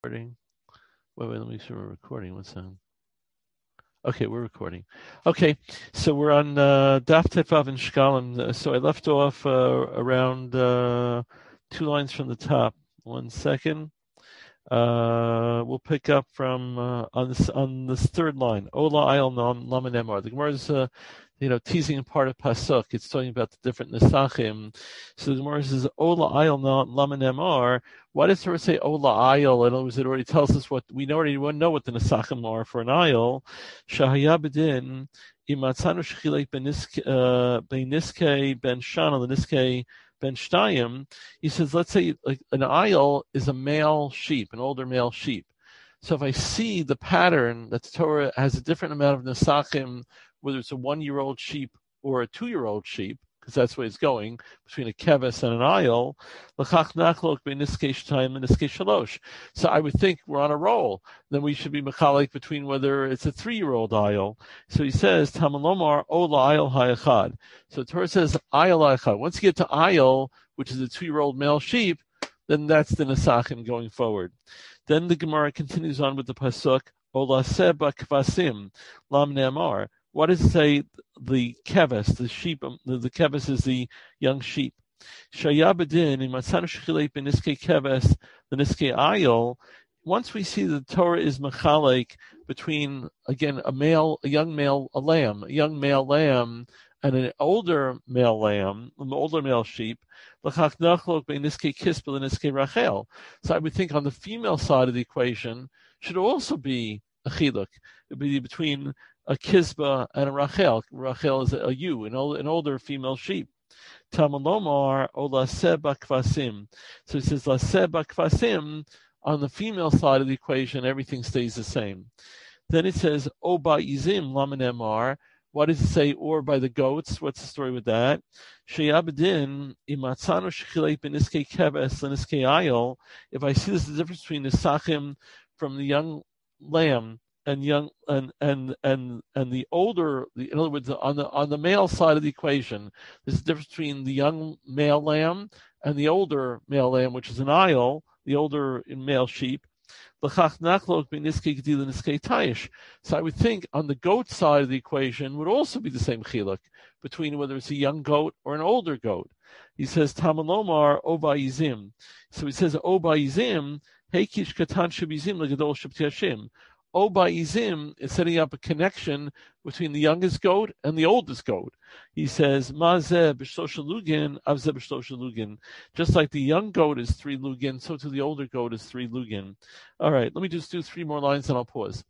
Recording. Wait, let me make sure we're recording. One second. Okay, we're recording. Okay, so we're on Daf Tetvav and Shkalim. So I left off around 2 lines from the top. 1 second. We'll pick up from on this third line. Ola ayel nam lamanemar. The Gemara is teasing part of pasuk. It's talking about the different nesachim. So the Gemara says Ola ayel nam lamanemar. Why does Torah say Ola ayel? In other words, it already tells us what we already know what the nesachim are for an ayel. Shahaya bedin imatzanu shechilek ben niskei ben shana the Ben Shtayim, he says, let's say like an ayil is a male sheep, an older male sheep. So if I see the pattern that the Torah has a different amount of nesachim, whether it's a 1-year-old sheep or a 2-year-old sheep, because that's where it's going, between a keves and an ayil, so I would think we're on a roll. Then we should be mechalik between whether it's a 3-year-old ayil. So he says, Tamalomar ola ayil hayachad. So the Torah says ayil hayachad. Once you get to ayil, which is a 2-year-old male sheep, then that's the nesachim going forward. Then the Gemara continues on with the pasuk, ola seba kvasim lam ne'amar. What does it say? The keves, the sheep, the keves is the young sheep. Shayabadin in Matzanu Shechilei beniskei keves, the niskei ayil. Once we see the Torah is machalek between again a young male lamb, and an older male lamb, an older male sheep. So I would think on the female side of the equation should also be a chiluk. It would be between a kizba and a Rachel. Rachel is a ewe, an older female sheep. Tamalomar o laseh bakvasim. So he says laseh bakvasim on the female side of the equation, everything stays the same. Then it says o ba'izim lamanemar. What does it say? Or by the goats? What's the story with that? Sheyabedin imatzanu shechilei beniskei keves leniskei ayil. If I see this, the difference between the sachim from the young lamb and the older, in other words, on the male side of the equation, there's a difference between the young male lamb and the older male lamb, which is an ayil, the older male sheep. So I would think on the goat side of the equation would also be the same chiluk between whether it's a young goat or an older goat. He says Tamalomar Obayizim. So he says Obayizim, Heikish Katan Shabizim Legadol Shabtiashim. Obayizim is setting up a connection between the youngest goat and the oldest goat. He says, Mazeh b'shlosha lugin, avzeh b'shlosha lugin. Just like the young goat is 3 lugin, so to the older goat is 3 lugin. All right, let me just do 3 more lines and I'll pause.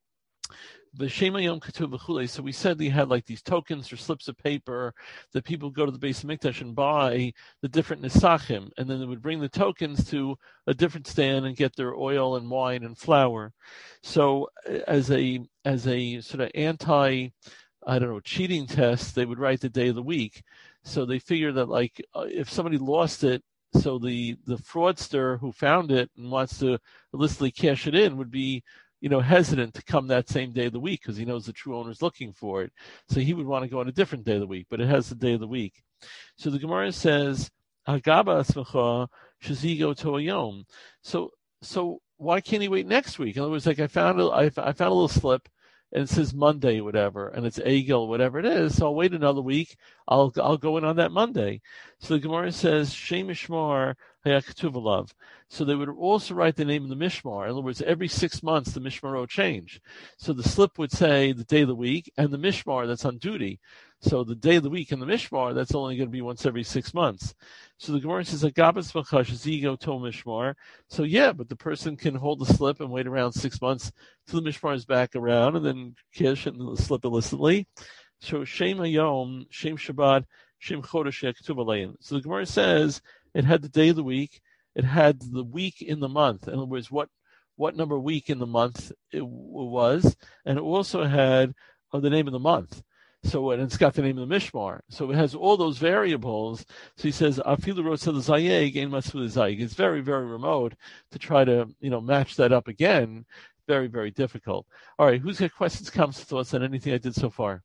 So we said they had like these tokens or slips of paper that people would go to the Beis Hamikdash and buy the different nesachim, and then they would bring the tokens to a different stand and get their oil and wine and flour. So as a sort of cheating test, they would write the day of the week. So they figure that like if somebody lost it, so the fraudster who found it and wants to illicitly cash it in would be hesitant to come that same day of the week because he knows the true owner is looking for it. So he would want to go on a different day of the week, but it has the day of the week. So the Gemara says, Hagaba asmecha shazigo toayom. So why can't he wait next week? In other words, like I found a little slip and it says Monday or whatever, and it's Egel, whatever it is, so I'll wait another week. I'll go in on that Monday. So the Gemara says, Shem Mishmar Hayaktuv Alav. So they would also write the name of the Mishmar. In other words, every 6 months the Mishmar will change. So the slip would say the day of the week and the Mishmar that's on duty. So the day of the week and the Mishmar, that's only going to be once every 6 months. So the Gemara says, Agabas Vachash Zigo to Mishmar. So yeah, but the person can hold the slip and wait around 6 months till the Mishmar is back around and then kish and the slip illicitly. So Shem Hayom, Shem Shabbat, Shem Chodesh Yaktuv Alein. So the Gemara says it had the day of the week, it had the week in the month. In other words, what number week in the month it was, and it also had the name of the month. So and it's got the name of the Mishmar. So it has all those variables. So he says, Afilu Rotzel Zayeg Ein Masfil Zayeg. It's very, very remote to try to match that up again. Very, very difficult. All right, who's got questions, comments, thoughts on anything I did so far?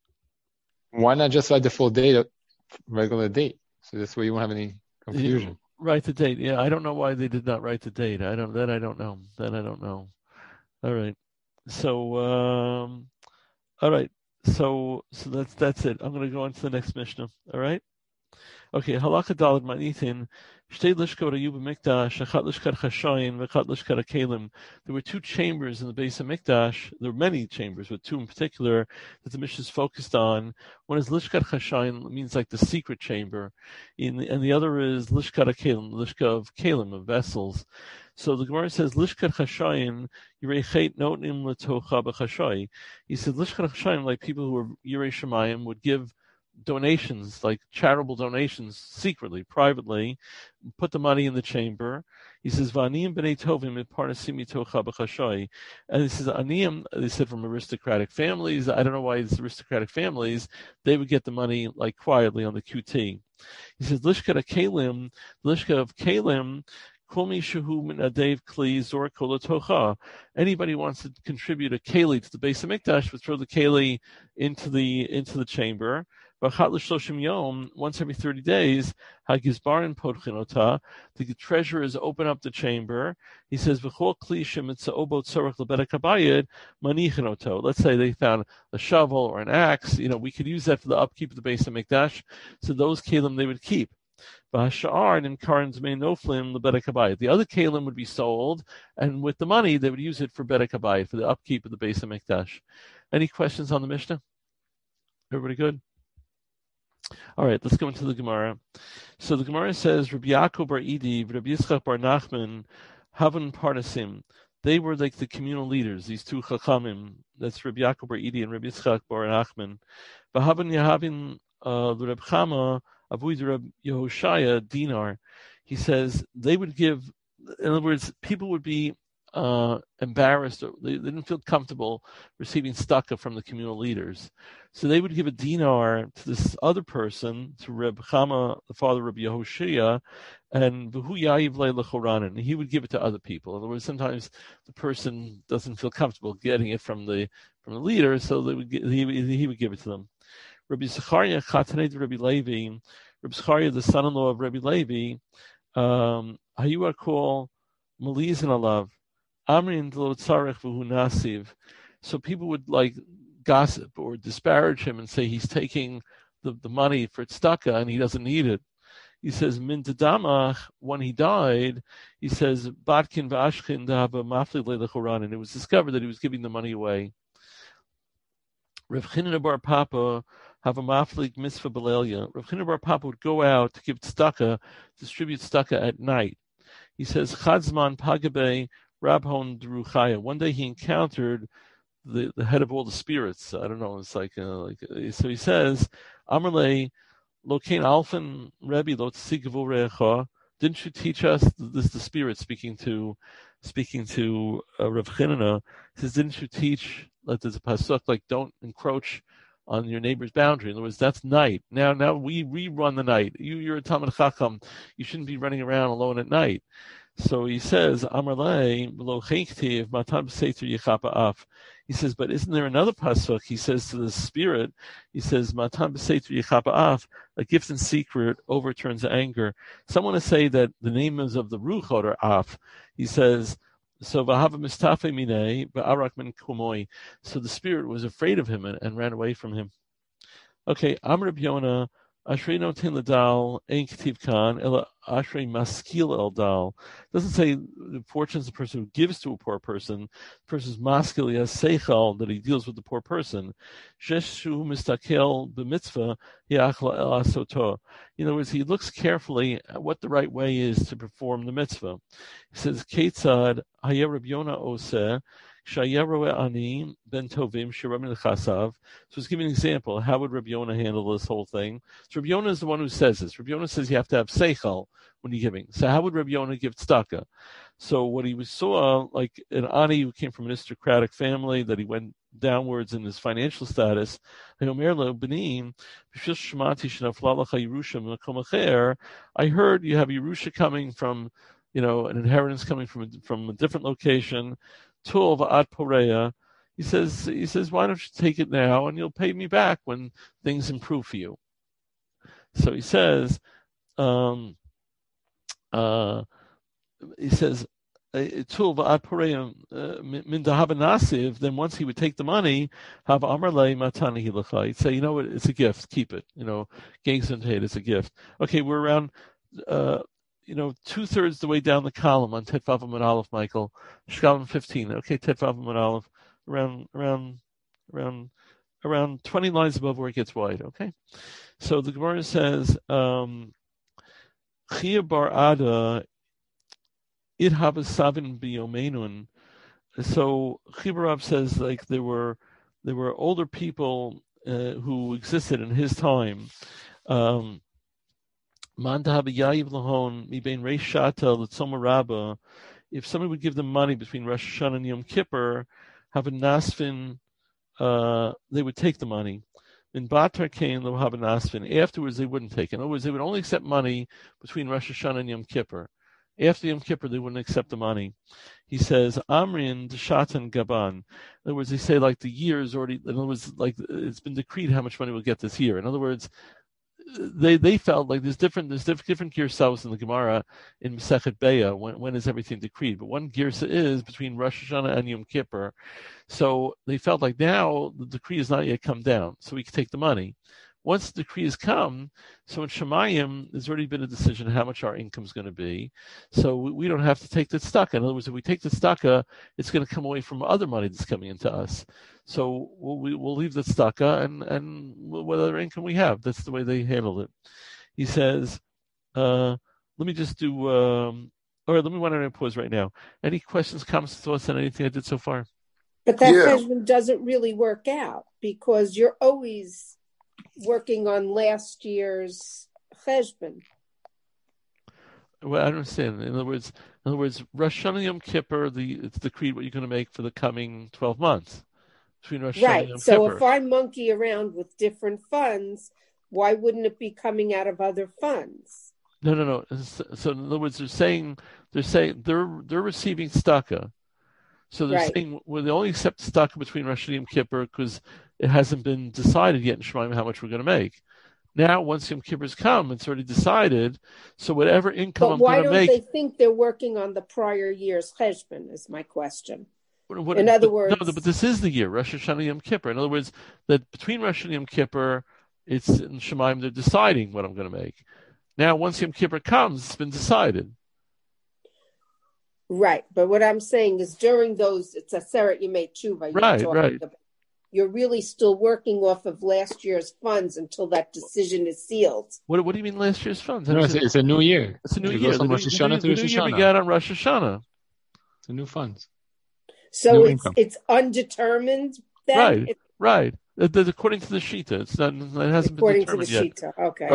Why not just write the full date, regular date? So this way you won't have any confusion. Write the date. Yeah, I don't know why they did not write the date. I don't know. Then I don't know. All right. So all right. So that's it. I'm gonna go on to the next Mishnah. All right. Okay, halacha dalad manitin. Shtei lishkot hayu b'mikdash, achat lishkat chashayin, v'achat lishkat hakelim. There were two chambers in the base of Mikdash. There were many chambers, but two in particular that the Mishnah is focused on. One is lishkat chashayin, means like the secret chamber, and the other is lishkat hakelim, lishka of kalim, of vessels. So the Gemara says lishkat chashayin yirechet notim letocha b'chashay. He said lishkat chashayin, like people who were yirei shemayim, would give donations, like charitable donations, secretly, privately, put the money in the chamber. He says, "V'aniyim b'nei tovim mitparnasim mitocha b'chashay," and he says, "Aniyim," they said, from aristocratic families. I don't know why it's aristocratic families. They would get the money like quietly on the QT. He says, "Lishka of kalim, lishka of kalim." Anybody wants to contribute a keli to the base of Mikdash would throw the keli into the chamber. Once every 30 days, the treasurers open up the chamber. He says, let's say they found a shovel or an axe. We could use that for the upkeep of the base of Mikdash. So those kelim they would keep. The other kalim would be sold, and with the money they would use it for bedek habayit, for the upkeep of the base of Mikdash. Any questions on the Mishnah? Everybody good? All right, let's go into the Gemara. So the Gemara says, Rabbi Yaakov bar Idi, Rabbi Yitzchak bar Nachman, Havan Parnasim. They were like the communal leaders, these two Chachamim. That's Rabbi Yaakov bar Idi and Rabbi Yitzchak bar Nachman. V'havan Yahavin Reb Chama, Avoid Reb Yehoshaya dinar. He says they would give, in other words, people would be embarrassed, or they didn't feel comfortable receiving tzedakah from the communal leaders. So they would give a dinar to this other person, to Reb Chama, the father of Reb Yehoshaya, and he would give it to other people. In other words, sometimes the person doesn't feel comfortable getting it from the leader, so he would give it to them. Rabbi Zechariah Chatanei Rabbi Levi, Rabbi Zechariah, the son-in-law of Rabbi Levi, Hayu Akol Malizin Alav, Amrin Lo Tzarech V'hu Nasiv. So people would like gossip or disparage him and say he's taking the money for tzedakah and he doesn't need it. He says, Min Tadamach, when he died, he says, Batkin V'ashkin Dahaba Mafli Le'lechoran, and it was discovered that he was giving the money away. Rav Chinna bar Papa have a maflik mitzvah belelia. Rav Chinna bar Papa would go out to give tzedakah, distribute tzedakah at night. He says, Chadzman Pagabe Rabhon Deruchaya. One day he encountered the head of all the spirits. I don't know. It's like so he says, Amarle Lokein Alfin Rebbe Lo Tzigvu Recha. Didn't you teach us? This is the spirit speaking to Rav Chinna. He says, didn't you teach that there's a pasuk like don't encroach on your neighbor's boundary? In other words, that's night. Now we run the night. You're a Talmid Chacham. You shouldn't be running around alone at night. So he says, Amarle below Chektiv Matan B'Seiter Yechapa Af. He says, but isn't there another pasuk? He says to the spirit, he says, Matan B'Seiter Yechapa Af, a gift in secret overturns anger. Some want to say that the names of the Ruchot are Af. He says, so Vahava Mistafe Minei, Ba'arak Min Kumoi. So the spirit was afraid of him and ran away from him. Okay, Amr Yonah, Ashrei Noten Ladal, Ein Ktiv Kan, Ela Ashrei Maskil El Dal. Doesn't say the fortune is the person who gives to a poor person. The person's maskil, he has seichel, that he deals with the poor person. Jeshu Mistakel B'mitzvah, Yachla El Asoto. In other words, he looks carefully at what the right way is to perform the mitzvah. He says, Ketzad, Hayer Reb Yonah Oseh, Ani Ben Tovim Shiramin Chasav. So he's giving an example. How would Rabbi Yonah handle this whole thing? So Rabbi Yonah is the one who says this. Rabbi Yonah says you have to have seichel when you're giving. So how would Rabbi Yonah give tzedakah? So what he saw, like an ani who came from an aristocratic family, that he went downwards in his financial status. I heard you have Yerusha coming from, an inheritance coming from a different location. Tov at Porea. He says, why don't you take it now and you'll pay me back when things improve for you. So he says, he says, then once he would take the money, have Amarle Matani Hilacha. He'd say, you know what, it's a gift, keep it. It's a gift. Okay, we're around 2/3 the way down the column on Tet Vav Amud Aleph, Michael. Shkalim 15. Okay, Tet Vav Amud Aleph, around 20 lines above where it gets wide. Okay, so the Gemara says, Chia bar Ada Idhab Savin Biyomenun. So Chibarab says like there were older people who existed in his time. If somebody would give them money between Rosh Hashanah and Yom Kippur, have a nasfin, they would take the money. In Batar Kain, they'll have a nasfin. Afterwards, they wouldn't take it. In other words, they would only accept money between Rosh Hashanah and Yom Kippur. After Yom Kippur, they wouldn't accept the money. He says, Amrin Deshatan Gaban. In other words, they say like the year is already, in other words, like it's been decreed how much money we'll get this year. In other words, they felt like there's different girsas in the Gemara in Masechet Beya. When is everything decreed? But one girsa is between Rosh Hashanah and Yom Kippur. So they felt like now the decree has not yet come down, so we can take the money. Once the decree has come, so in Shemayim, there's already been a decision how much our income is going to be. So we don't have to take the tzedakah. In other words, if we take the tzedakah, it's going to come away from other money that's coming into us. So we'll leave the tzedakah and whatever income we have. That's the way they handle it. He says, let me just do, all right, let me want to pause right now. Any questions, comments, thoughts on anything I did so far? But that cheshbon doesn't really work out because you're always working on last year's cheshbon. Well, I don't understand. In other words, Rosh Hashanah Yom Kippur, it's decreed what you're going to make for the coming 12 months between Rosh Hashanah and Yom Kippur. So if I monkey around with different funds, why wouldn't it be coming out of other funds? No. So in other words, they're saying they're receiving tzedakah. So they're saying they only accept tzedakah between Rosh Hashanah and Yom Kippur because it hasn't been decided yet in Shemaim how much we're going to make. Now, once Yom Kippur's come, it's already decided. So whatever income I'm going to make. Why don't they think they're working on the prior year's cheshbon? Is my question. In other words, no, but this is the year Rosh Hashanah Yom Kippur. In other words, that between Rosh Hashanah and Yom Kippur, it's in Shemaim they're deciding what I'm going to make. Now, once Yom Kippur comes, it's been decided. Right, but what I'm saying is during those, it's a Aseret Yemei Tshuva. Right. You're really still working off of last year's funds until that decision is sealed. What do you mean last year's funds? No, it's a new year. It's a new year. From Rosh Hashanah to Rosh Hashanah. The new year began on Rosh Hashanah. It's a new funds. So it's undetermined then? Right. According to the Shita. It hasn't been determined yet. According to the Shita, okay.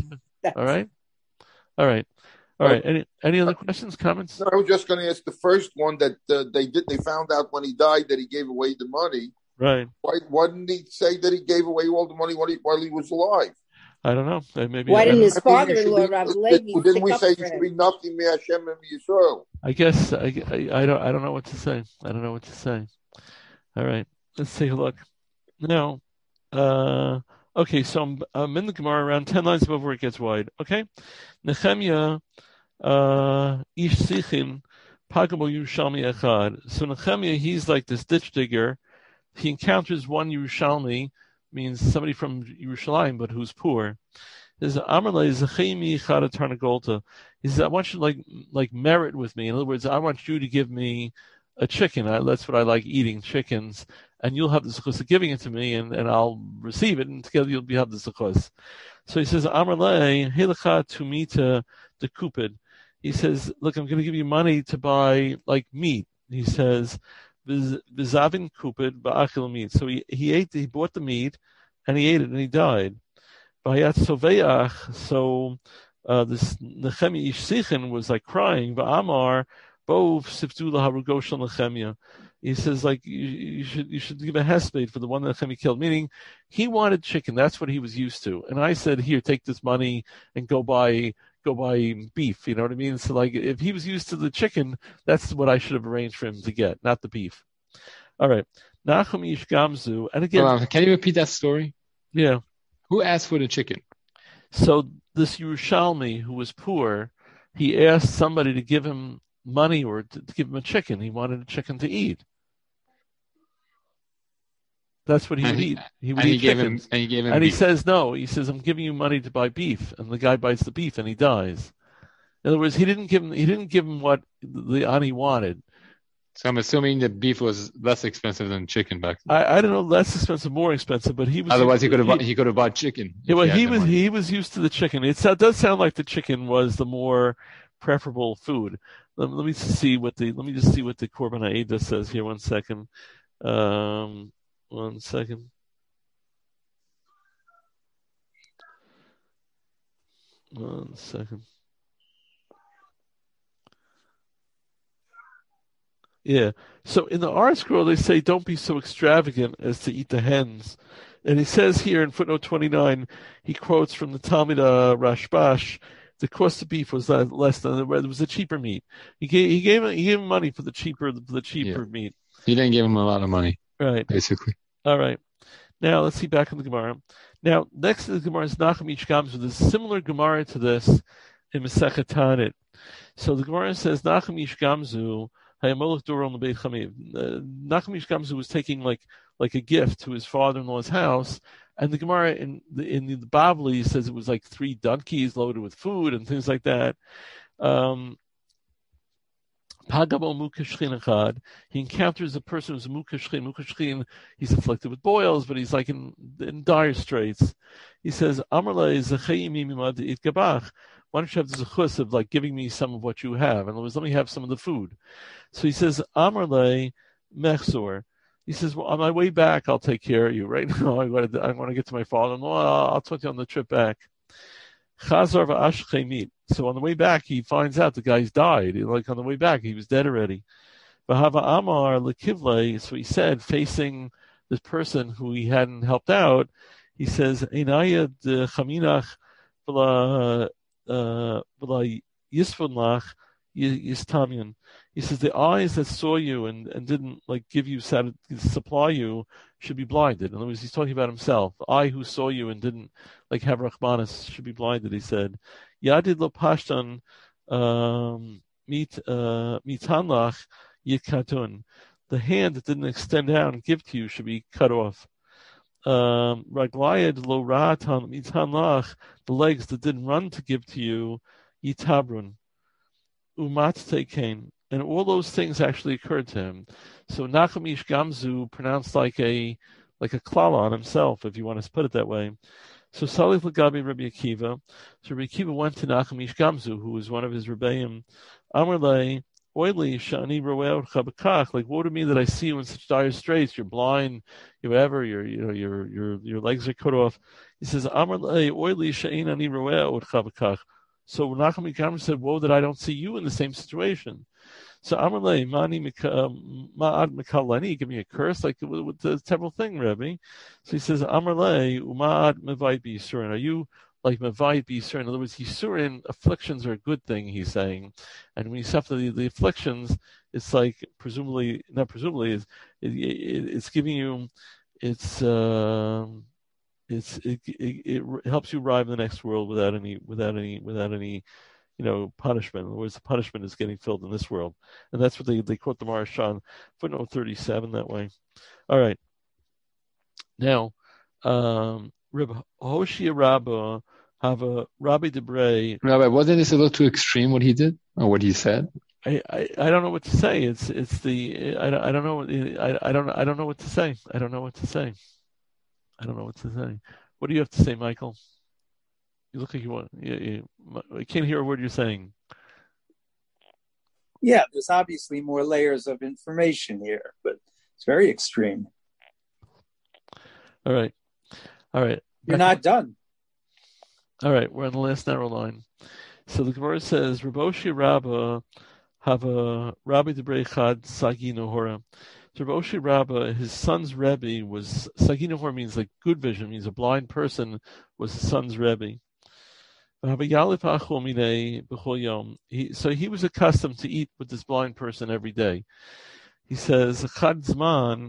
All right. Any other questions, comments? No, I was just going to ask the first one that they found out when he died that he gave away the money. Right. Why didn't he say that he gave away all the money while he was alive? I don't know. Maybe. Why didn't his father-in-law, Rav Levi, didn't we say he should be nothing me Hashem and Yisrael? I guess I don't know what to say. All right. Let's take a look. Now, okay, so I'm in the Gemara around 10 lines above where it gets wide. Okay? Nehemiah, Ish Sichin, Pagamo Yerushalmi Echad. So Nehemiah, he's like this ditch digger. He encounters one Yerushalmi, means somebody from Yerushalayim, but who's poor. He says, Amarle Zechemi Chada Tarnagolta. He says, I want you to like merit with me. In other words, I want you to give me a chicken. That's what I like eating, chickens. And you'll have the zechus of giving it to me, and I'll receive it, and together you'll have the zechus. So he says, Amarle Helecha Tumita the Kupid. He says, look, I'm going to give you money to buy like meat. He says, Vizavin Kupid Ba'achil meat. So he bought the meat, and he ate it, and he died. Bayat Soveach. So this Nehemiah Ish Sichin was like crying. Ba'amar Bov Siftu Laharugosh Nehemiah. He says, like, you should give a hesped for the one that Nehemiah killed, meaning he wanted chicken. That's what he was used to. And I said, here, take this money and go buy beef. You know what I mean? So, like, if he was used to the chicken, that's what I should have arranged for him to get, not the beef. All right. Nachum Ish Gamzu. And again, can you repeat that story? Yeah. Who asked for the chicken? So this Yerushalmi, who was poor, he asked somebody to give him money or to give him a chicken. He wanted a chicken to eat. That's what he would eat. He would eat chickens. And he says no. He says, I'm giving you money to buy beef. And the guy buys the beef and he dies. In other words, he didn't give him what the ani wanted. So I'm assuming that beef was less expensive than chicken back then. I don't know, less expensive, more expensive, but he was. Otherwise, he could have bought chicken. Yeah, well, he was used to the chicken. It does sound like the chicken was the more preferable food. Let me just see what the Korban Ha'edah says here. 1 second. 1 second. One second. Yeah. So in the R scroll, they say, don't be so extravagant as to eat the hens. And he says here in footnote 29, he quotes from the Talmud Rashbash, the cost of beef was less than it was a cheaper meat. He gave him money for the cheaper meat. He didn't give him a lot of money. Right. Basically. All right. Now let's see back in the Gemara. Now next to the Gemara is Nachum Ish Gamzu. There's a similar Gemara to this in Masechet Tanit. So the Gemara says Nachum Ish Gamzu. Nachum Ish Gamzu was taking like a gift to his father-in-law's house, and the Gemara in the Bavli says it was like 3 donkeys loaded with food and things like that. He encounters a person who's a mukashchin. He's afflicted with boils, but he's like in dire straits. He says, Amrle itgabach. Why don't you have the zechus of like giving me some of what you have? In other words, let me have some of the food. So he says, Amrle mechzor. He says, well, on my way back, I'll take care of you. Right now, I want to get to my father-in-law. I'll talk to you on the trip back. Chazar v'ashchei. So on the way back, he finds out the guy's died. Like on the way back, he was dead already. V'hava amar lekivle. So he said, facing this person who he hadn't helped out, he says, Einaya de chaminach v'la yisvon lach yistamian. He says the eyes that saw you and didn't like give you supply you should be blinded. In other words, he's talking about himself. The eye who saw you and didn't like have rachmanis should be blinded. He said, Yadid lo pashtan mitanlach yikatun. The hand that didn't extend out and give to you should be cut off. Raglayad lo ratan mitanlach. The legs that didn't run to give to you yitabrun. Umat tekain. And all those things actually occurred to him. So Nachum Ish Gamzu pronounced like a klala on himself, if you want to put it that way. So Salih Lagabi Rabbi Akiva. So Rabbi Akiva went to Nachum Ish Gamzu, who was one of his rebbeim. Amrle oily shani roel chabakach. Like, woe to me that I see you in such dire straits. You're blind. Your legs are cut off. He says Amrle oily shani ani roel chabakach. So Nachum Ish Gamzu said, woe that I don't see you in the same situation. So Amarle, Mani Ma'ad Mekalani, give me a curse, like with the terrible thing, Rebbe. So he says, Amarle, Uma'ad Mevait B'Yisurin. Are you like Mevait B'Yisurin? In other words, Yisurin, afflictions are a good thing, he's saying. And when you suffer the afflictions, it's like, it's giving you, it helps you arrive in the next world without any punishment. In other words, the punishment is getting filled in this world. And that's what they quote the Maharshan, footnote 37 that way. All right. Now, Reb Hoshia Rabbah have a Rabbi Debrei. Rabbi, wasn't this a little too extreme what he did or what he said? I don't know what to say. I don't know what to say. I don't know what to say. What do you have to say, Michael? You look like you want. I can't hear a word you're saying. Yeah, there's obviously more layers of information here, but it's very extreme. All right. You're not done. All right, we're on the last narrow line. So the Gemara says, Raboshi Rabbah have a Rabbi Debrei Chad Sagi Nohora. So Raboshi Rabbah, his son's Rebbe was Sagi Nohora means like good vision, means a blind person was his son's Rebbe. So he was accustomed to eat with this blind person every day. He says, one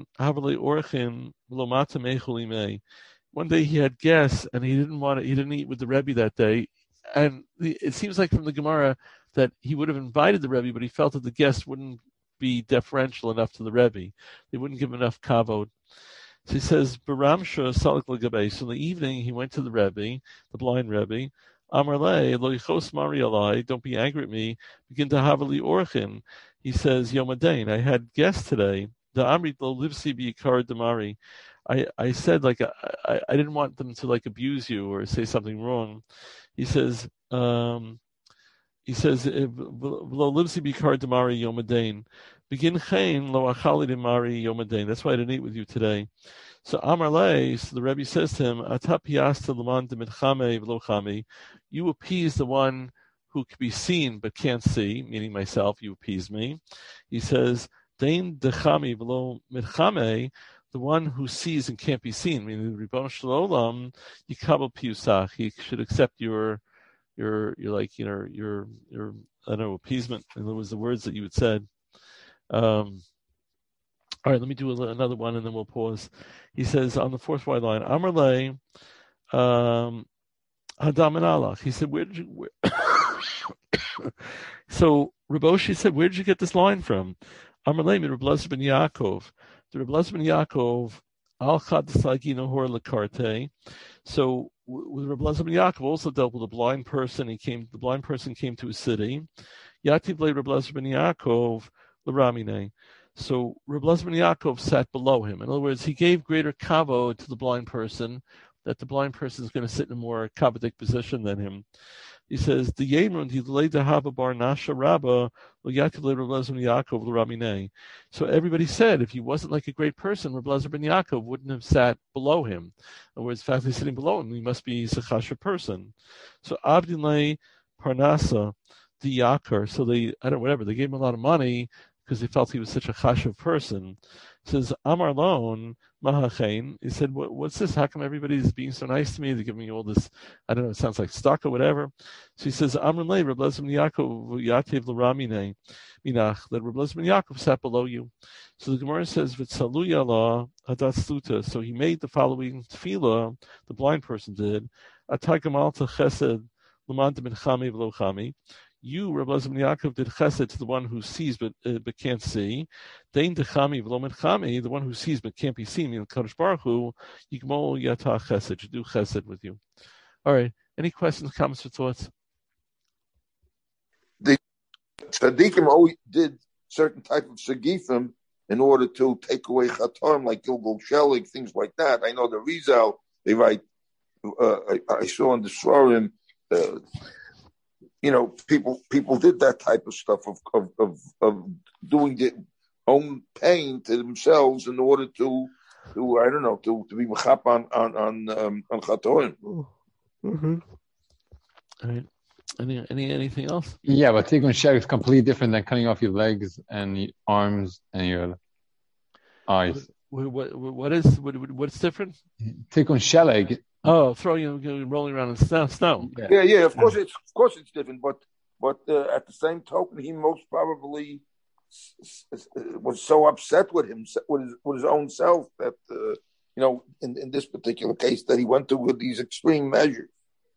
day he had guests and he didn't eat with the Rebbe that day. And it seems like from the Gemara that he would have invited the Rebbe, but he felt that the guests wouldn't be deferential enough to the Rebbe. They wouldn't give him enough kavod. So he says, Baramsha Salik Lagabe. So in the evening, he went to the Rebbe, the blind Rebbe. Amar le, lo yichos mari alai, don't be angry at me. Begin to havali orchin. He says, Yom Adain, I had guests today. The Amrit lo livsi b'ikar damari. I said, like, I didn't want them to, like, abuse you or say something wrong. He says, V'lo livsi b'ikar damari Yom Adain. Begin chayin lo achali damari Yom Adain. That's why I didn't eat with you today. So Amar le, so the Rebbe says to him, Ata piasta l'man demitchame v'lo chame. You appease the one who can be seen but can't see, meaning myself, you appease me. He says, Dein dechami v'lo mitchame, the one who sees and can't be seen, meaning the Ribono Shel Olam, yikabel piyusach. He should accept your like, your I don't know, appeasement. In other words, the words that you had said. All right, let me do another one and then we'll pause. He says on the fourth wide line, Amar le, Hadam and Allah. He said, So Raboshi said, where did you get this line from? Amar le, Reb Elazar ben Yaakov. The Reb Elazar ben Yaakov, Al Chad Sagi Nahor Lekarte. So Reb Elazar ben Yaakov also dealt with a blind person. The blind person came to a city. Yativ le Reb Elazar ben Yaakov l'Ramine. So Reb Elazar ben Yaakov sat below him. In other words, he gave greater kavod to the blind person, that the blind person is going to sit in a more kavodic position than him. He says, the Yemrund, he laid the Hava bar Nasha Rabba, Yativ le Reb Elazar ben Yaakov l'Ramine. So everybody said, if he wasn't like a great person, Reb Elazar ben Yaakov wouldn't have sat below him. In other words, the fact that he's sitting below him, he must be a chashuv person. So Abdin Parnasa, the Yakar, so they gave him a lot of money because they felt he was such a chashuv person. He says, Amar Lon, Mahachain. He said, what's this? How come everybody's being so nice to me? They're giving me all this, I don't know, it sounds like stock or whatever. So he says, Amar Le, Reb Elazar ben Yaakov, Yatev l'Ramine, Minach, that Reb Elazar ben Yaakov sat below you. So the Gemara says, V'tzalu yala hadat sluta. So he made the following tefillah, the blind person did, Atay gamalta chesed l'man deminchami v'lo chami. You, Reb Elazar ben Yaakov, did chesed to the one who sees but can't see. Dein dechami v'lo menchami, the one who sees but can't be seen. Meaning Kadosh Baruch Hu, yigmol yata chesed, should do chesed with you. All right. Any questions, comments, or thoughts? The tzaddikim always did certain type of segifim in order to take away chatorim, like Gilgal Shelig, things like that. I know the Rizal, they write. I saw in the Shorim. People did that type of stuff of doing their own pain to themselves in order to be mechap on chatorim. Mm-hmm. All right. Anything else? Yeah, but Tikkun Sheg is completely different than cutting off your legs and your arms and your eyes. What's different? Tikkun Sheleg. Oh, rolling around in snow. Yeah. Of course, it's different. But at the same token, he most probably was so upset with his own self that in this particular case that he went to with these extreme measures.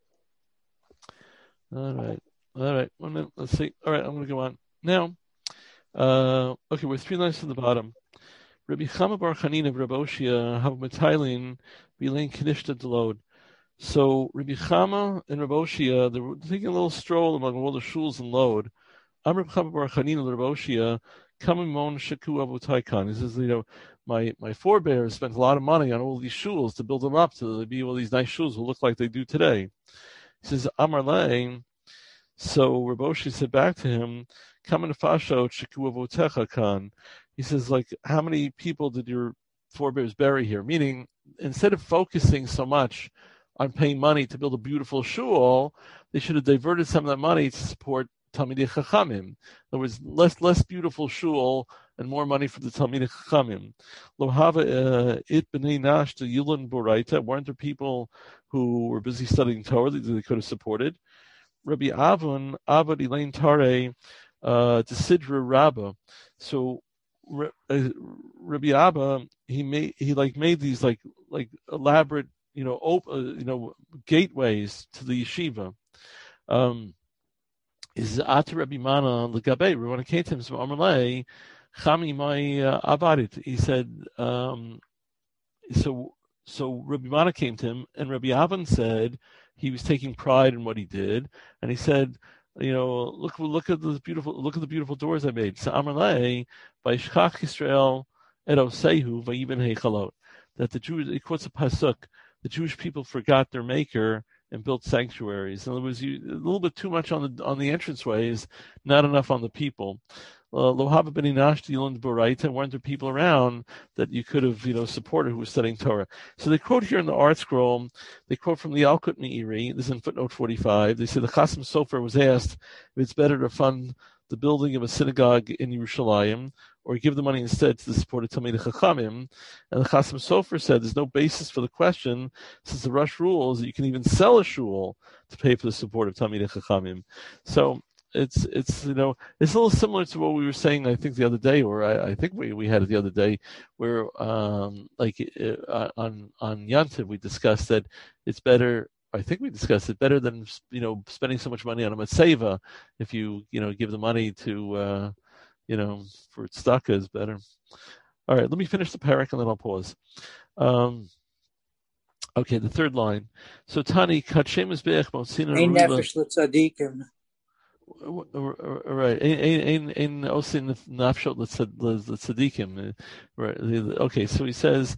All right. 1 minute. Let's see. All right, I'm going to go on now. Okay, we're 3 lines from the bottom. Rabbi Chama bar Chanina of Rabbi Oshia have metailin bilein kanishta delod. So Rabbi Chama and Rabbi Oshia, they were taking a little stroll among all the shuls in Lod. I'm Rabbi Chama bar Chanina of Rabbi Oshia, coming mon shaku avotaikan. He says, my forebears spent a lot of money on all these shuls to build them up to be all these nice shuls will look like they do today. He says, Amar Lein. So Rabbi Oshia said back to him, Kamen Fasho shaku avotecha kan. He says, like, how many people did your forebears bury here? Meaning, instead of focusing so much on paying money to build a beautiful shul, they should have diverted some of that money to support Talmidei Chachamim. In other words, less beautiful shul and more money for the Talmidei Chachamim. Lo hava it b'nei nash to Yilun Boraita. Weren't there people who were busy studying Torah that they could have supported? Rabbi Avon, Avad Elaine Tare, Desidra Rabbah. So Rabbi Abba, he made these like elaborate, gateways to the yeshiva. is at Rabbi Mana legabe. Rabbi came to him from Amalei, Chami my abarit. He said, so Rabbi Mana came to him, and Rabbi Avin said he was taking pride in what he did, and he said, look at the beautiful doors I made. So Amalei by Shchach Yisrael Edosehu vayibin heichalot. That the Jews, it quotes a pasuk, the Jewish people forgot their maker and built sanctuaries. In other words, a little bit too much on the entranceways, not enough on the people. Lohava ben Inash Dilund Boraita, weren't there people around that you could have, supported who was studying Torah? So they quote here in the Art Scroll, they quote from the Alkut Meiri, this is in footnote 45, they say the Chasam Sofer was asked if it's better to fund the building of a synagogue in Yerushalayim, or give the money instead to the support of Talmidei Chachamim. And the Chasam Sofer said there's no basis for the question, since the Rush rule is that you can even sell a shul to pay for the support of Talmidei Chachamim. So it's a little similar to what we were saying, I think the other day, or I think we had it the other day, where on Yantiv we discussed that it's better. I think we discussed it better than spending so much money on a matzeva. If you give the money to for tzedakah is better. All right, let me finish the parak and then I'll pause. Okay, the third line. So Tani katshem mizbeach motzina ein nefesh l'tzadikim. Right, ein osin nafshot l'tzadikim. Right. Okay, so he says.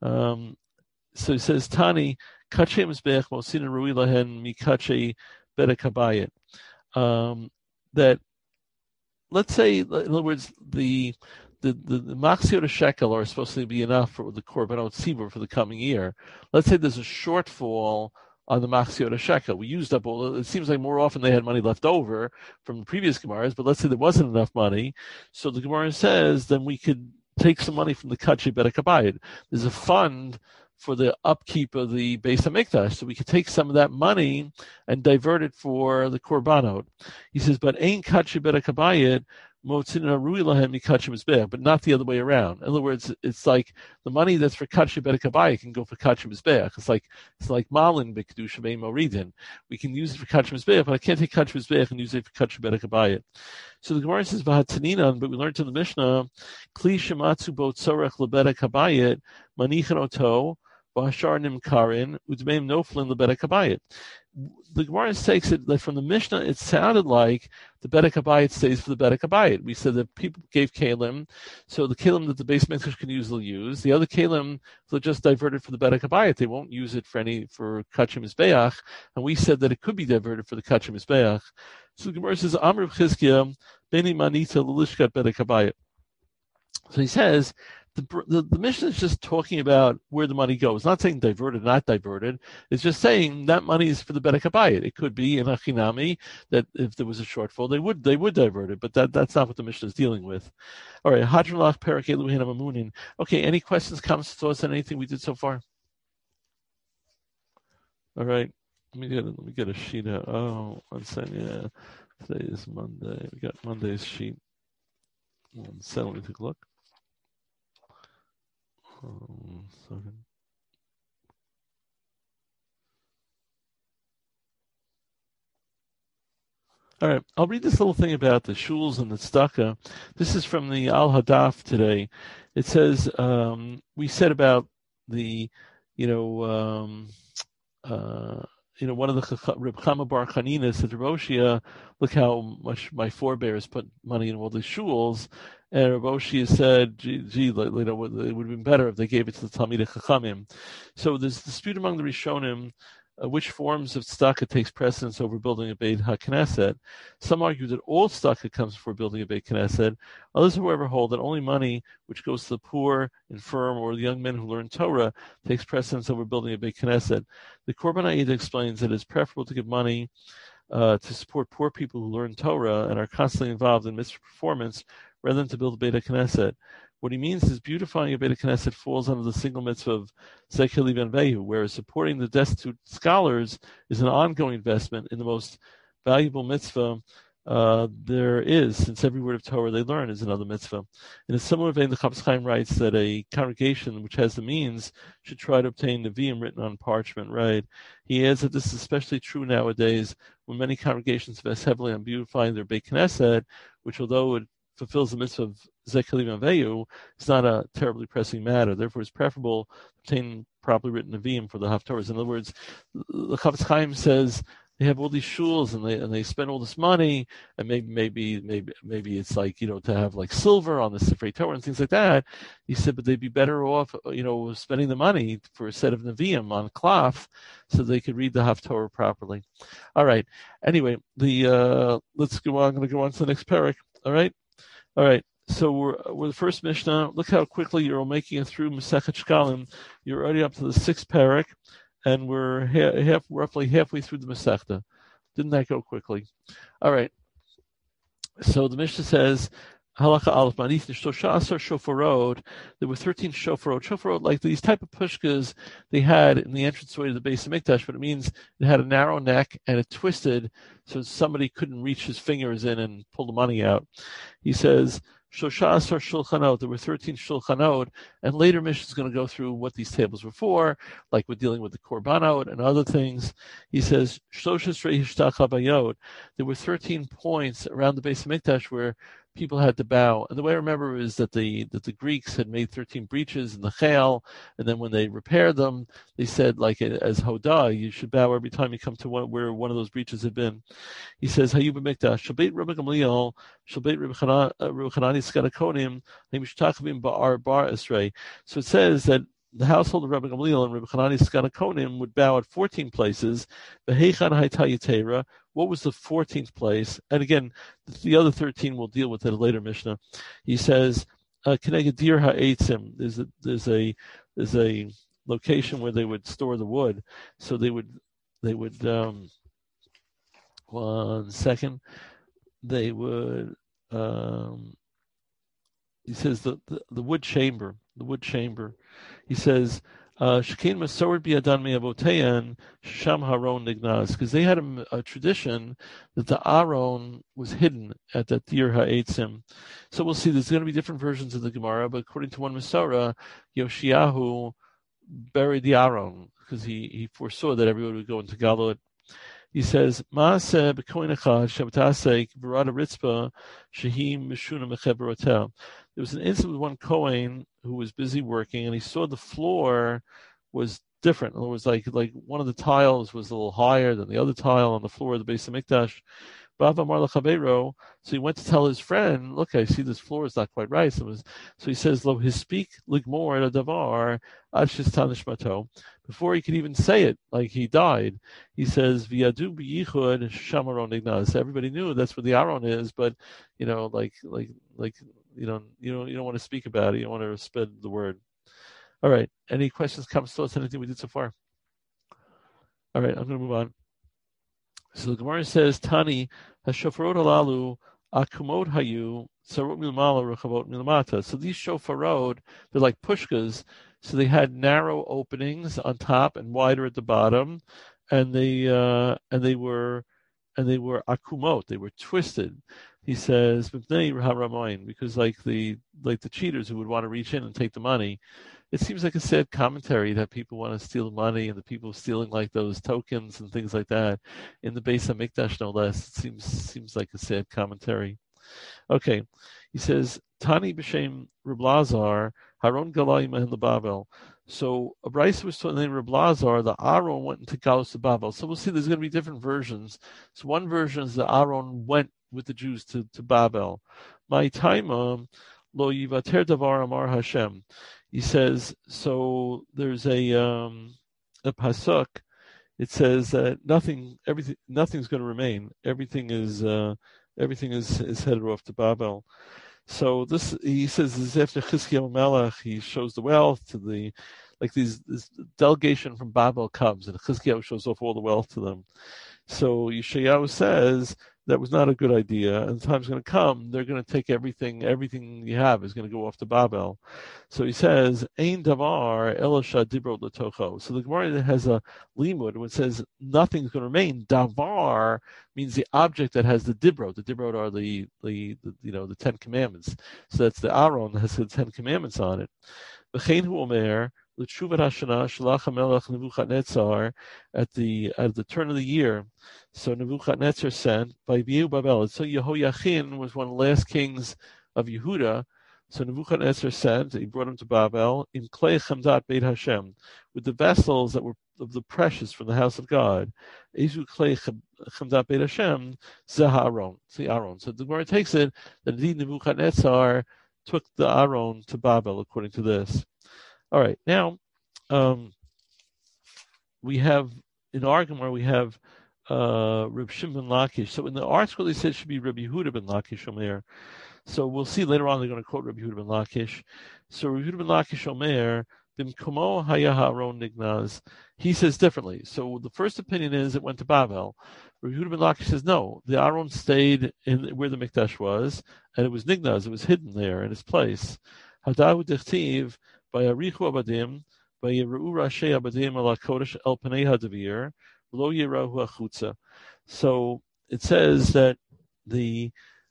Tani katshem mizbeach motzina rui lahen mikatshe bedek habayit. That. Let's say, in other words, the Maxiot of Shekel are supposed to be enough for the Korbanot Tzibur for the coming year. Let's say there's a shortfall on the Maxiot of Shekel. We used up all. It seems like more often they had money left over from the previous Gemaras, but let's say there wasn't enough money. So the Gemara says then we could take some money from the Katshe Bedek Habayit. There's a fund for the upkeep of the Beis HaMikdash, so we could take some of that money and divert it for the Korbanot. He says, but ain't Katshe Bedek Habayit motzina rui lahem mikatche mizbeach, but not the other way around. In other words, it's like the money that's for Katshe Bedek Habayit can go for Katshe Mizbeach. It's like Malin b'kedusha ve'imoridin. We can use it for Katshe Mizbeach, but I can't take Katshe Mizbeach and use it for Katshe Bedek Habayit. So the Gemara says v'hataninan, but we learned in the Mishnah, kli shematzu bo tzorech lebedek habayit manichan oto v'hashar nimkarin udmeim noflin lebedek habayit. The Gemara takes it that from the Mishnah, it sounded like the Bedek Habayit stays for the Bedek Habayit. We said that people gave Kalim, so the Kalim that the Beis Mikdash can use, they'll use. The other Kalim, they'll just divert it for the Bedek Habayit. They won't use it for Katshe Mizbeach. And we said that it could be diverted for the Katshe Mizbeach. So the Gemara says, Amr Chizkiya, Beni Manita Lelishkat Bedek Habayit. So he says, the Mishnah is just talking about where the money goes. Not saying diverted, not diverted. It's just saying that money is for the Bedek Habayit. It could be in Achinami that if there was a shortfall, they would divert it. But that's not what the Mishnah is dealing with. All right, Hadrolach Perak Eluhin Amamunin. Okay, any questions, comments, thoughts on anything we did so far? All right, let me get a sheet out. Oh, one second. Yeah, today is Monday. We got Monday's sheet. 1 second, let me take a look. Second. All right, I'll read this little thing about the shuls and the tzedakah. This is from the Al Hadaf today. It says we said about the, one of the Reb Chama Bar Chanina said to Roshia, look how much my forebears put money in all these shuls. And Reb Oshia said, gee, it would have been better if they gave it to the Talmidei Chachamim. So there's a dispute among the Rishonim which forms of tzedakah takes precedence over building a Beit HaKnesset. Some argue that all tzedakah comes before building a Beit Knesset. Others, however, hold that only money which goes to the poor, infirm, or the young men who learn Torah takes precedence over building a Beit Knesset. The Korban Aida explains that it's preferable to give money to support poor people who learn Torah and are constantly involved in mitzvah performance rather than to build a Beit HaKnesset. What he means is beautifying a Beit HaKnesset falls under the single mitzvah of Zecher Livan Vehu, whereas supporting the destitute scholars is an ongoing investment in the most valuable mitzvah there is, since every word of Torah they learn is another mitzvah. In a similar vein, the Chafetz Chaim writes that a congregation which has the means should try to obtain Nevi'im written on parchment, right? He adds that this is especially true nowadays when many congregations invest heavily on beautifying their Beit Knesset, which, although it fulfills the mitzvah of Zekalim Aveyu, it's not a terribly pressing matter. Therefore, it's preferable to obtain properly written Nevi'im for the Haftorahs. In other words, the Chafetz Chaim says they have all these shuls and they spend all this money, and maybe it's like, to have like silver on the Sifrei Torah and things like that. He said, but they'd be better off, spending the money for a set of Nevi'im on cloth so they could read the Haftorah properly. All right. Anyway, let's go on. I'm going to go on to the next parak. All right. So we're the first Mishnah. Look how quickly you're all making it through Masechet Shkalim. You're already up to the sixth parak, and we're roughly halfway through the Masechta. Didn't that go quickly? All right. So the Mishnah says, Halacha Aleph, Manif Nishtosha Asar Shofarot. There were 13 shofarot. Shofarot, like these type of pushkas they had in the entranceway to the Beis Hamikdash, but it means it had a narrow neck and it twisted so somebody couldn't reach his fingers in and pull the money out. He says, Shosha Asar Shulchanot. There were 13 Shulchanot, and later Mishnah is going to go through what these tables were for, like we're dealing with the Korbanot and other things. He says, Shloshis Rei Hishtach Habayot. There were 13 points around the Beis Hamikdash where people had to bow. And the way I remember is that the Greeks had made 13 breaches in the Chayal, and then when they repaired them, they said, like as Hodah, you should bow every time you come to where one of those breaches had been. He says, Hayu b'mikdash, Shabbat Rabbi Gamliel, Shabbat Rabbi Chanani Skadakonim, Himishtakavim Ba'ar Bar Esrei. So it says that the household of Rabbi Gamliel and Rabbi Chanani Skadakonim would bow at 14 places. V'heichan haytayitera. What was the 14th place? And again, the other 13 we'll deal with at a later Mishnah. He says, Kenegadir ha'etzim. There's a location where they would store the wood. So they would 1 second. They would he says the wood chamber. The wood chamber. He says, Shekin Masoret Biadan Me'avoteyan Sham Haron Nignaz, because they had a tradition that the Aron was hidden at that Dir Ha'etzim. So we'll see. There's going to be different versions of the Gemara, but according to one Masorah, Yoshiyahu buried the Aron because he foresaw that everyone would go into Galot. He says, Maaseh b'koin echad shabbatasek v'rada ritzpa shehim mishuna mecheberotel. There was an incident with one Kohen who was busy working, and he saw the floor was different. In other words, like one of the tiles was a little higher than the other tile on the floor of the Beis Hamikdash. So he went to tell his friend, look, I see this floor is not quite right. So he says, Lo hispik ligmor et davar ad shistanish mato. Before he could even say it, like he died, he says, V'yadu b'yichud shamaron ignaz. Everybody knew that's where the Aron is, but you don't want to speak about it. You don't want to spread the word. All right. Any questions, comments, thoughts, anything we did so far? All right, I'm going to move on. So the Gemara says, Tani, hashofarot halalu, akumot hayu, sarot milmala, rechavot milmata. So these shofarot, they're like pushkas, so they had narrow openings on top and wider at the bottom, and they were akumot, they were twisted. He says, because like the cheaters who would want to reach in and take the money. It seems like a sad commentary that people want to steal money, and the people stealing like those tokens and things like that in the Beis Hamikdash, no less. It seems like a sad commentary. Okay, he says Tani b'shem Reb Lazar Haron Galai Mehen LeBavel. So a Bryce was told named Reb Lazar, the Aaron went into Galus to Babel. So we'll see. There's going to be different versions. So one version is that Aaron went with the Jews to Babel. My time lo yivater davar amar Hashem. He says, so there's a pasuk. It says that nothing's going to remain. Everything is headed off to Babel. So this, he says, this is after Chizkiyahu Melech. He shows the wealth to this delegation from Babel comes, and Chizkiyahu shows off all the wealth to them. So Yeshayahu says, that was not a good idea, and the time's going to come, they're going to take everything you have is going to go off to Babel. So he says, Ein davar elisha dibro letocho. So the Gemara has a limud which says nothing's going to remain. Davar means the object that has the dibro. The dibro are the 10 Commandments. So that's the Aaron that has the 10 Commandments on it. V'chein hu omer, l'tshuvat hashana shalach hamelech Nebuchadnezzar at the turn of the year. So Nebuchadnezzar sent by Yehu Babel. So Yehoiachin was one of the last kings of Yehuda. So Nebuchadnezzar sent, he brought him to Babel, in Klei Chamdat Beit Hashem, with the vessels that were of the precious from the house of God. Ezu Klei Chamdat Beit Hashem, Zeh Aaron. See Aaron. So the Gemara takes it that indeed Nebuchadnezzar took the Aaron to Babel according to this. All right, now we have in our Gemara we have Reb Shimon ben Lakish. So in the article they said it should be Reb Yehuda ben Lakish Omer. So we'll see later on they're going to quote Reb Yehuda ben Lakish. So Reb Yehuda ben Lakish Omer bimkomo haya ha'aron nignaz. He says differently. So the first opinion is it went to Babel. Reb Yehuda ben Lakish says no. The Aaron stayed in where the Mikdash was, and it was nignaz. It was hidden there in its place. Hadahu dichtiv by Arichu Abadim by Yeru Rashi Abadim ala Kodesh El Panei Hadavir Lo Yerahu Achutza. So it says that the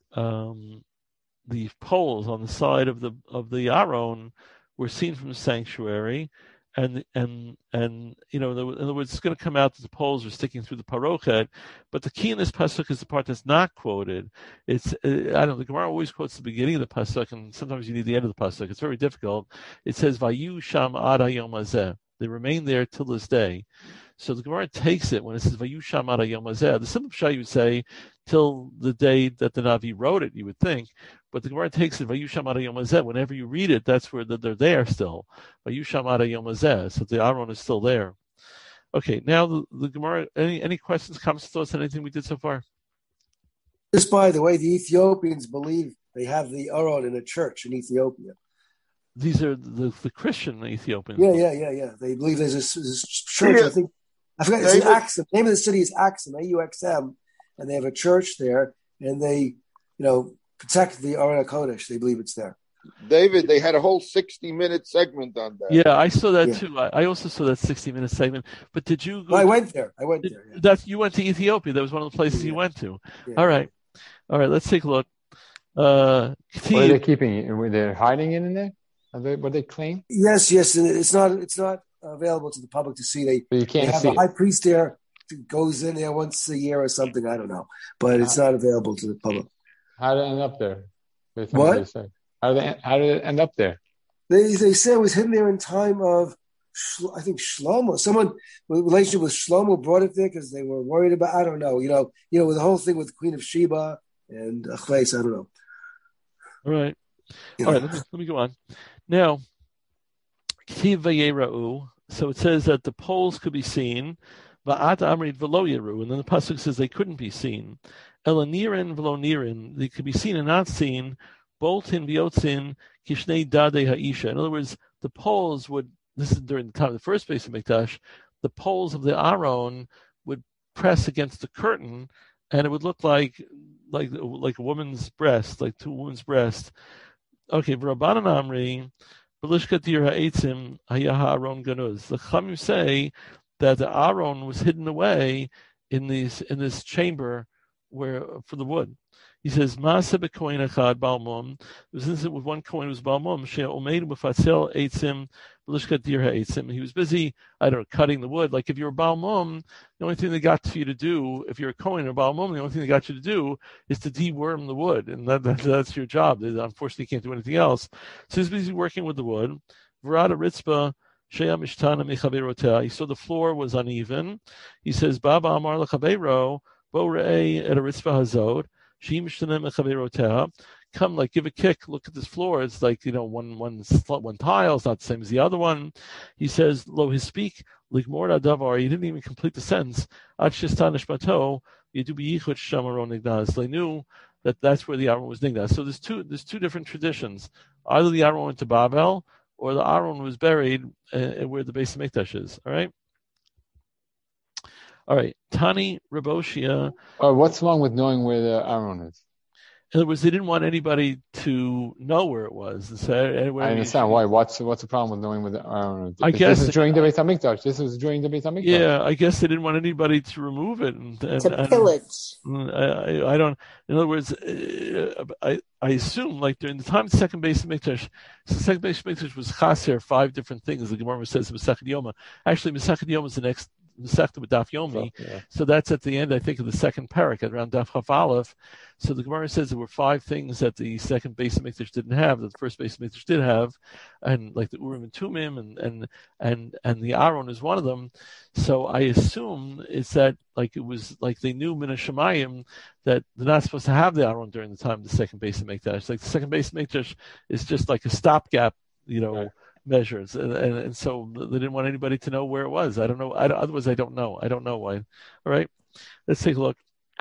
poles on the side of the Aaron were seen from the sanctuary, and in other words, it's going to come out that the poles are sticking through the parochet. But the key in this pasuk is the part that's not quoted. It's the Gemara always quotes the beginning of the pasuk, and sometimes you need the end of the pasuk. It's very difficult. It says Vayu Sham Ad Hayom Hazeh. They remain there till this day. So the Gemara takes it when it says Vayu Sham Ad Hayom Hazeh. The simple pshat you would say till the day that the Navi wrote it, you would think. But the Gemara takes it Vayu Sham Ad Hayom Hazeh. Whenever you read it, that's where they're there still. Vayu Sham Ad Hayom Hazeh. So the Aaron is still there. Okay, now the Gemara. Any questions, comments, thoughts on anything we did so far? Just by the way, the Ethiopians believe they have the Aaron in a church in Ethiopia. These are the Christian Ethiopians. Yeah. They believe there's this church. Yeah. I forgot. It's in Axum. The name of the city is Axum, AUXM, and they have a church there, and they, protect the Aron HaKodesh. They believe it's there. David, they had a whole 60-minute segment on that. Yeah, I saw that too. I also saw that 60-minute segment. But did you go? I went there. Yeah. You went to Ethiopia. That was one of the places you went to. Yeah. All right. Let's take a look. What are they keeping? Were they hiding it in there? What they claim? Yes. And it's not available to the public to see. They have a high priest there who goes in there once a year or something. I don't know, but it's not available to the public. How did it end up there? What? How did it end up there? They say it was hidden there in time of, I think, Shlomo. Someone with relationship with Shlomo brought it there because they were worried about. I don't know. With the whole thing with the Queen of Sheba and Achleis. I don't know. All right. All right. Let me go on. Now, Ktiv Vayera'u. So it says that the poles could be seen. Va'at Amrid V'lo Yeru. And then the pasuk says they couldn't be seen. Elanirin V'lo Nirin. They could be seen and not seen. Boltin V'yotzin Kishnei Dade Ha'isha. In other words, the poles would, this is during the time of the first base of Mikdash, the poles of the Aaron would press against the curtain, and it would look like a woman's breast, like two women's breasts. Okay, V'Rabbanan Amri, B'lishkat Dir Ha'etzim Haya Ha'aron Ganuz. The Chachamim say that the Aaron was hidden away in this chamber for the wood. He says, Maaseh b'kohen echad balmum. There was an incident with one kohen who was balmum. She'omeid b'fatzel eitzim b'lishkat dir ha'eitzim. He was busy, cutting the wood. Like if you're a balmum, the only thing they got for you to do, if you're a kohen or balmum, the only thing they got you to do is to deworm the wood, and that's your job. They unfortunately can't do anything else. So he's busy working with the wood. V'rada ritzba she'ah mishtana mechaverotea. He saw the floor was uneven. He says, Baba amar lechavero bo re'ei et ritzba hazod. Come, give a kick. Look at this floor. It's like one tile. It's not the same as the other one. He says, "Lo hispik ligmor davar." He didn't even complete the sentence. Ad shestanish bato yedu biyichut shamaron nignaz. They knew that's where the Aaron was nignaz. So there's two different traditions. Either the Aaron went to Babel, or the Aaron was buried where the base of Mikdash is. All right. All right, Tani Raboshia. What's wrong with knowing where the Aaron is? In other words, they didn't want anybody to know where it was. So, I understand why. What's the problem with knowing where the Aaron is? I guess this is during the Beit HaMikdash. This was during the Beit HaMikdash. Yeah, I guess they didn't want anybody to remove it and to pillage. I don't. In other words, I assume like during the time of the second Beis HaMikdash, the second Beis HaMikdash was chaser 5 different things. The Gemara says Masechet Yoma. Actually, Masechet Yoma is the next Masechta with Daf Yomi. So that's at the end, I think, of the second parak, around Daf Chaf Aleph. So the Gemara says there were 5 things that the second Beis HaMikdash didn't have, that the first Beis HaMikdash did have, and like the Urim and Tumim and the Aaron is one of them. So I assume it's that like it was like they knew Min HaShamayim that they're not supposed to have the Aaron during the time of the second Beis HaMikdash. Like the second Beis HaMikdash is just like a stopgap, Right. measures, and so they didn't want anybody to know where it was. I don't know. Otherwise, I don't know. I don't know why. All right, let's take a look.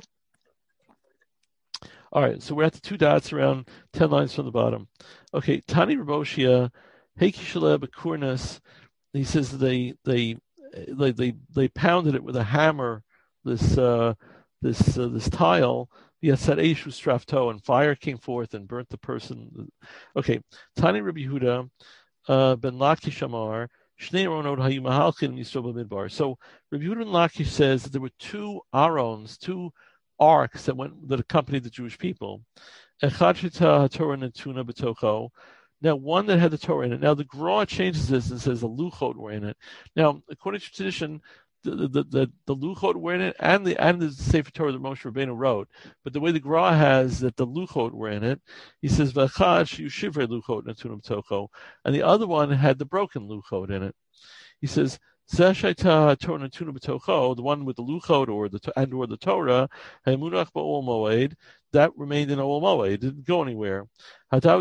All right, so we're at the 2 dots around 10 lines from the bottom. Okay, Tani Raboshia, Heiki Shaleb Kurnas. He says they pounded it with a hammer. This tile. Yasar Strafto, and fire came forth and burnt the person. Okay, Tani Rabbi Yehuda. Ben Lakish Amar, Shnei Aronot Hayu Mahalchin Yisrael B'Midbar. So Rabbi Yehuda ben Lakish says that there were 2 Arons, 2 arks that accompanied the Jewish people. Echad Sheta HaTorah Netuna B'Tocho. Now, one that had the Torah in it. Now, the Gra changes this and says the Luchot were in it. Now, according to tradition, the Luchot were in it, and the Sefer Torah that Moshe Rabbeinu wrote. But the way the Gra has that the Luchot were in it, he says V'achad Shivrei Luchot Natunim Tocho, and the other one had the broken Luchot in it. He says Zeshaita Torah Natunim Tocho, the one with the Luchot or the Torah, Hamunach Ba'ol Moed, that remained in Ol Moed, it didn't go anywhere. So here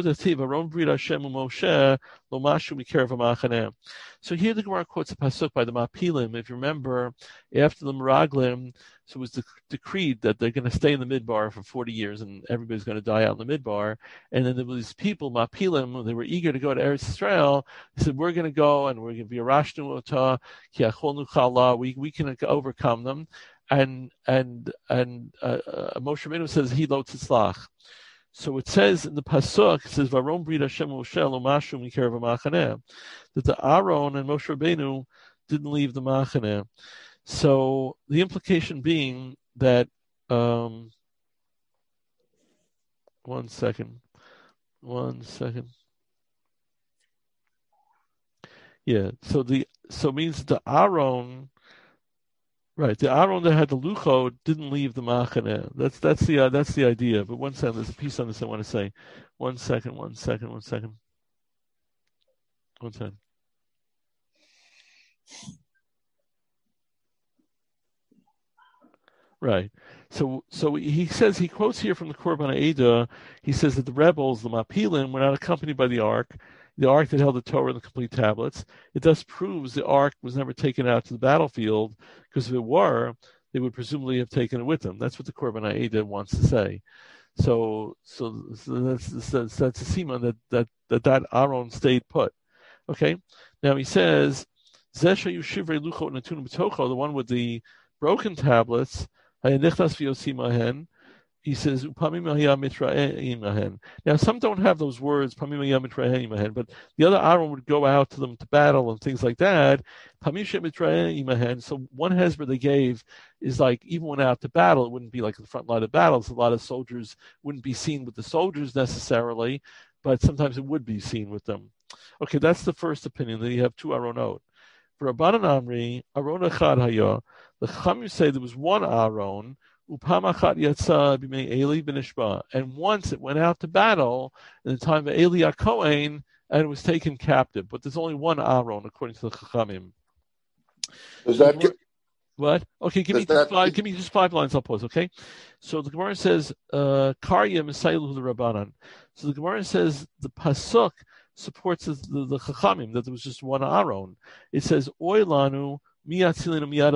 the Gemara quotes a pasuk by the Mapilim. If you remember, after the Meraglim, so it was decreed that they're going to stay in the Midbar for 40 years and everybody's going to die out in the Midbar. And then there were these people, Mapilim, they were eager to go to Eretz Yisrael. They said, we're going to go and we're going to be Arashnu Ota, Ki Acholnu Chala, we can overcome them. And Moshe Rabbeinu says, he lo tzlach. So it says in the pasuk, it says Varom Brit Hashem Moshe lo mashu mikerav ha'machaneh, that the Aaron and Moshe Rabbeinu didn't leave the machaneh. So the implication being that one second. Yeah. So means the Aaron. Right, the Aaron that had the Luchot didn't leave the Machaneh. That's the idea. But one second, there's a piece on this I want to say. One second. Right. So he says, he quotes here from the Korban Eidah, he says that the rebels, the Mapilim, were not accompanied by the ark that held the Torah and the complete tablets. It thus proves the ark was never taken out to the battlefield, because if it were, they would presumably have taken it with them. That's what the Korban Eidah wants to say. So that's a siman that Aaron stayed put. Okay. Now he says, Zesha Yushivrei Luchot Natunim B'Tocho, the one with the broken tablets. He says, now some don't have those words, but the other Aaron would go out to them to battle and things like that. So one hezbollah they gave is like, even when out to battle, it wouldn't be like the front line of battles. A lot of soldiers wouldn't be seen with the soldiers necessarily, but sometimes it would be seen with them. Okay, that's the first opinion. Then you have 2 Aronot. For Rabbanan Amri, Aron Echad Haya, the Chachamim say there was one Aaron, and once it went out to battle in the time of Eli HaKohen, and it was taken captive. But there's only one Aaron, according to the Chachamim. Does that what? Okay, give me just 5 lines. I'll pause. Okay, so the Gemara says, "Karya Misailu the Rabbanan." So the Gemara says the pasuk supports the Chachamim that there was just one Aaron. It says, "Oilanu." So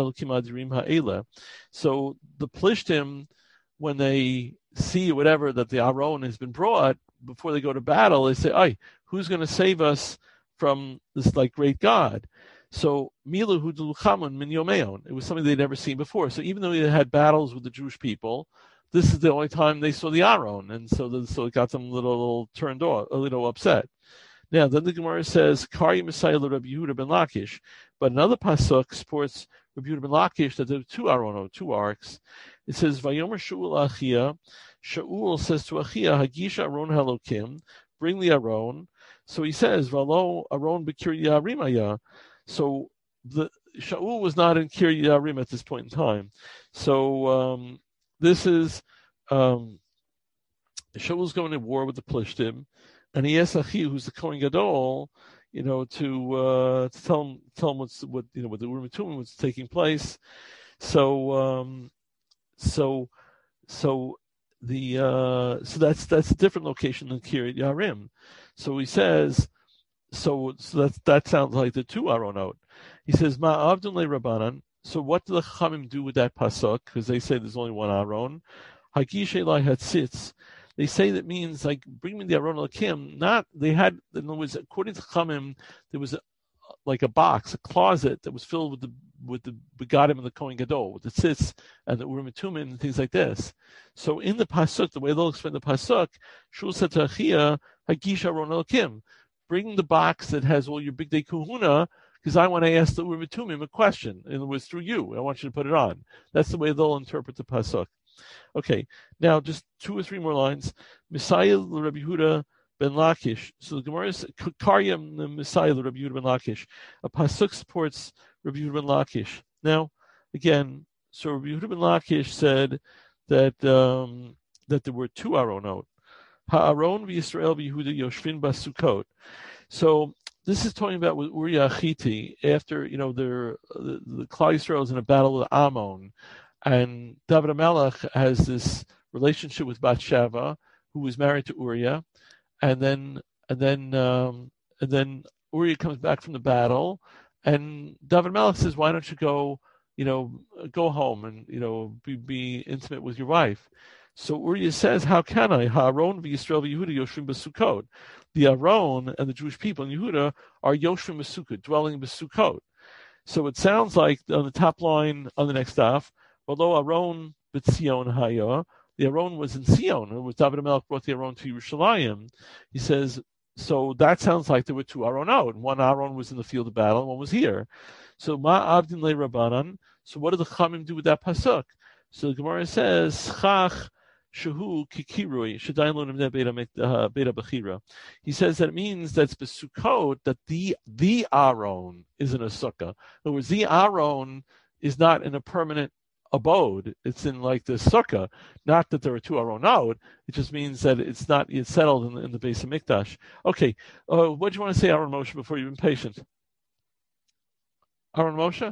the Plishtim, when they see whatever that the Aaron has been brought, before they go to battle, they say, "Ay, who's going to save us from this like great God?" So Milu Hudu Chamun Min Yomeon. It was something they'd never seen before. So even though they had battles with the Jewish people, this is the only time they saw the Aron, and so it got them a little turned off, a little upset. Now, then the Gemara says, Kari Messiah Rabbi Yehuda ben Lakish. But another pasuk supports Rabbi Yehuda ben Lakish that there are two Aronot, two arcs. It says, Vayomer Shaul Achia. Shaul says to Achia, Hagisha Aron Halokim, bring the Aron. So he says, Valo Aron B'Kir Yarim. So the Shaul was not in Kir Yarim at this point in time. So this is Shaul's going to war with the Plishtim. And he asks Achi, who's the Kohen Gadol, to tell him with the Urim and Tumim, what's taking place. So that's a different location than Kiryat Yarim. So he says, so that sounds like the two Aronot. He says, Ma Avdun Le Rabbanan. So what do the Chachamim do with that pasuk? Because they say there's only one Aron. Hagish Elai Hatzitz. They say that means like bring me the Aron Lakim. In other words, according to Chachamim, there was like a box, a closet that was filled with the begadim and the Kohen Gadol, with the tzitz and the Urim and Tumim and things like this. So in the pasuk, the way they'll explain the pasuk, Shul said to Achia, Hagish Aron Lakim, bring the box that has all your big day kahuna, because I want to ask the Urim and Tumim a question, and it was through you. I want you to put it on. That's the way they'll interpret the pasuk. Okay, now just two or three more lines. Messiah Rabbi Yehuda ben Lakish. So the Gemara is Karyam the Messiah Rabbi Yehuda ben Lakish. A pasuk supports Rabbi Yehuda ben Lakish. Now, again, so Rabbi Yehuda ben Lakish said that there were two Aronot. Ha'aron v'Yisrael v'Yehuda Yoshvin basukot. So this is talking about with Uriah Achiti after the Klal Yisrael is in a battle with Ammon. And David HaMelech has this relationship with Bathsheba, who was married to Uriah, and then Uriah comes back from the battle, and David HaMelech says, "Why don't you go home and be intimate with your wife?" So Uriah says, "How can I? Ha'aron v'Yisrael v'Yehuda yoshvim b'Sukkot." The Aron and the Jewish people in Yehuda are yoshvim b'Sukkot, dwelling in b'Sukkot. So it sounds like on the top line on the next daf, although Aron b'Tzion haya, the Aron was in Zion. It was David HaMelech brought the Aron to Yerushalayim. He says, so that sounds like there were two Aronot. One Aron was in the field of battle, and one was here. So Ma Avdin Le Rabbanan. So what did the Chachamim do with that pasuk? So the Gemara says, Chach Shehu Kikirui Shadayin Lo Nimneh Beta Bechira. He says that it means that's Besukot, that the Aron is in a sukkah. In other words, the Aron is not in a permanent abode. It's in like the sukkah. Not that there are two Aronot. It just means that it's settled in the base of Mikdash. Okay, what do you want to say, Aaron Moshe, before you've been patient? Aaron Moshe?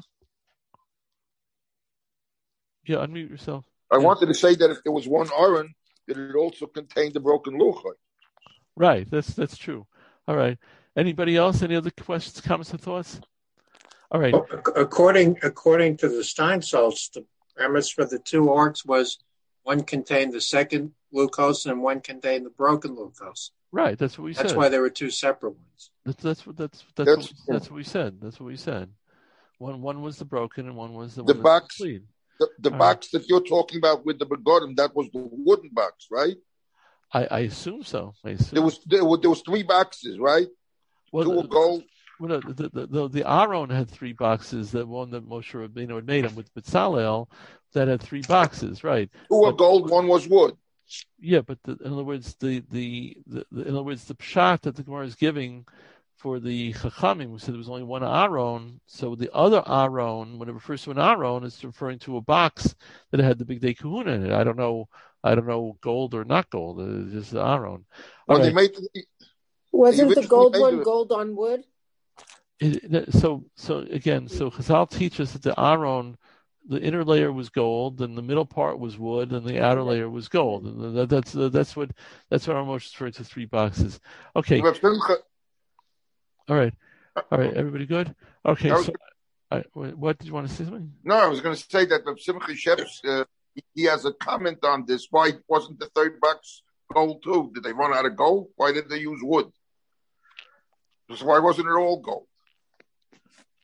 Yeah, unmute yourself. I wanted to say that if there was one Aron, that it also contained the broken luchot. Right, that's true. All right. Anybody else? Any other questions, comments, or thoughts? All right. According to the Steinsaltz, the premise for the two arcs was one contained the second Lukos and one contained the broken Lukos. Right, that's what we said. That's why there were two separate ones. That's what we said. That's what we said. One was the broken and one was the one box. Clean. The box that you're talking about with the begodim, that was the wooden box, right? I assume so. There was three boxes, right? Well, two were gold. Well, the Aron had three boxes. The one that Moshe Rabbeinu had made him with Bezalel that had three boxes, right? Two were gold, one was wood. Yeah, but in other words, the pshat that the Gemara is giving for the Chachamim, we said there was only one Aron. So the other Aron, when it refers to an Aron, it's referring to a box that had the big day kahuna in it. I don't know, gold or not gold. It's just the Aron. Wasn't the gold one gold on wood? So Chazal teaches that the Aron, the inner layer was gold, and the middle part was wood, and the outer layer was gold. And that's what our Moshe is referring to, three boxes. Okay. All right. Everybody good? Okay. What did you want to say something? No, I was going to say that Simcha Sheps, he has a comment on this. Why wasn't the third box gold too? Did they run out of gold? Why did they use wood? So why wasn't it all gold?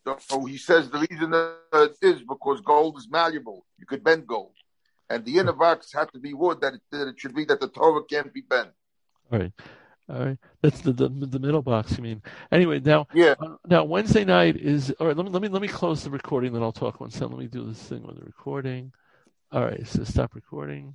So he says the reason is because gold is malleable. You could bend gold. And the inner box had to be wood, that it should be that the Torah can't be bent. All right. That's the middle box. You mean? Anyway, now Yeah. Now Wednesday night is all right. Let me close the recording, then I'll talk one second. Let me do this thing with the recording. All right, so stop recording.